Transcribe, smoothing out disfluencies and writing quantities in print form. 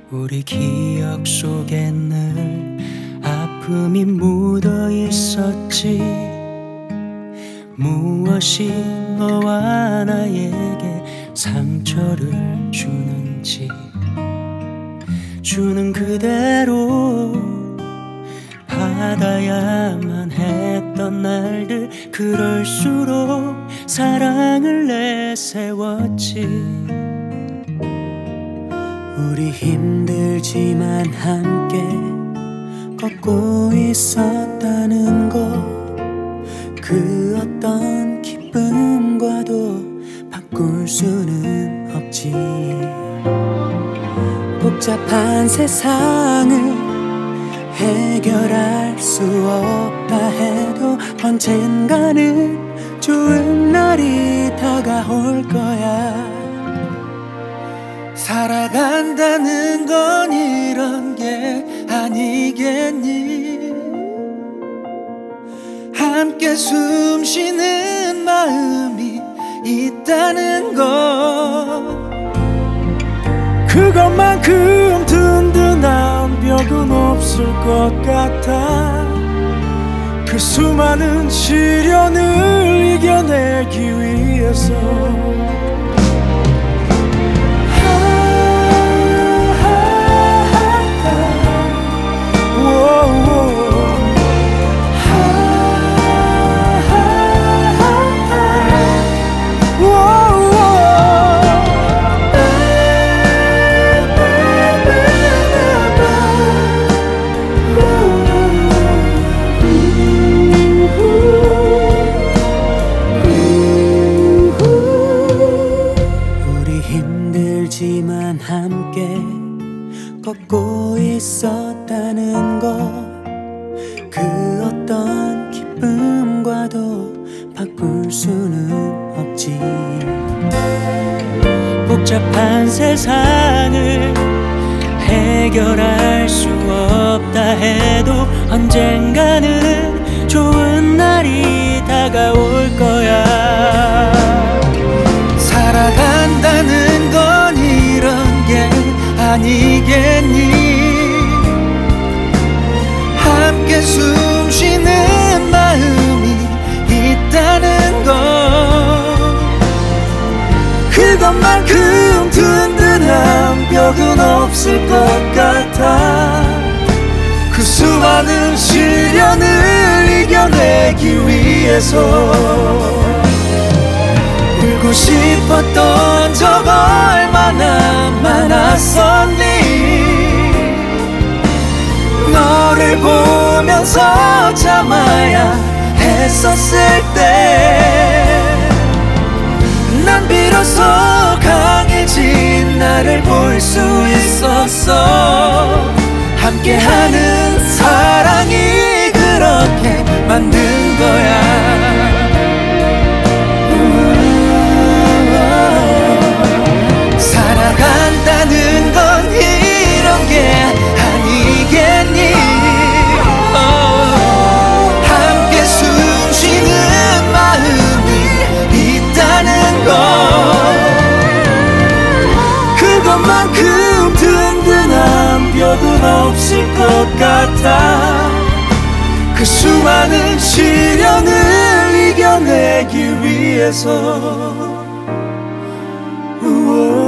우리 기억 속에 늘 아픔이 묻어 있었지. 무엇이 너와 나에게 상처를 주는지 주는 그대로 받아야만 했던 날들, 그럴수록 사랑을 내세웠지. 우리 힘들지만 함께 걷고 있었다는 것, 그 어떤 기쁨과도 바꿀 수는 없지. 복잡한 세상을 해결할 수 없다 해도 언젠가는 좋은 날이 다가올 거야. 살아간다는 건 이런 게 아니겠니? 함께 숨 쉬는 마음이 있다는 것, 그것만큼 든든한 벽은 없을 것 같아. 그 수많은 시련을 이겨내기 위해서 힘들지만 함께 걷고 있었다는 것, 그 어떤 기쁨과도 바꿀 수는 없지. 복잡한 세상을 해결할 수 없다 해도 언젠가는 좋은 날이 다가올 거야. 살아간다는 건 이런 게 아니겠니? 함께 숨 쉬는 마음이 있다는 것, 그것만큼 든든한 벽은 없을 것 같아. 그 수많은 시련을 이겨내기 위해서 울고 싶었던 적 얼마나 많았었니? 너를 보면서 참아야 했었을 때 난 비로소 강해진 나를 볼 수 있었어. 함께하는 사랑이 그렇게 만든 거야. 살아간다는 건 이런 게 아니겠니? 함께 숨 쉬는 마음이 있다는 것, 그것만큼 든든한 벽은 없을 것 같아. 그 수많은 시련을 이겨내기 위해서